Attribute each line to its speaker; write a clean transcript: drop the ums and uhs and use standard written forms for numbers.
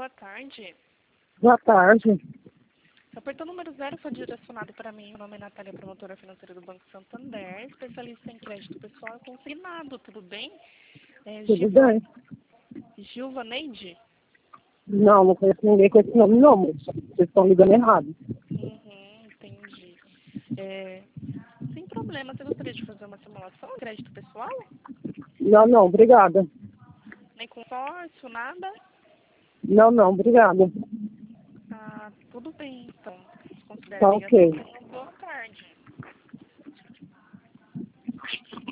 Speaker 1: boa tarde.
Speaker 2: Boa tarde.
Speaker 1: Apertou o número 0, foi direcionado para mim. Meu nome é Natália, promotora financeira do Banco Santander, especialista em crédito pessoal e consignado, tudo bem?
Speaker 2: Tudo bem?
Speaker 1: Gilva Neide?
Speaker 2: Não conheço ninguém com esse nome, não, moça. Vocês estão ligando errado.
Speaker 1: Entendi. Sem problema, você gostaria de fazer uma simulação de crédito pessoal?
Speaker 2: Não, obrigada.
Speaker 1: Nem consórcio, nada?
Speaker 2: Não, obrigada.
Speaker 1: Ah, tudo bem, então. Considere
Speaker 2: Tá
Speaker 1: bem
Speaker 2: ok.
Speaker 1: assim. Boa tarde.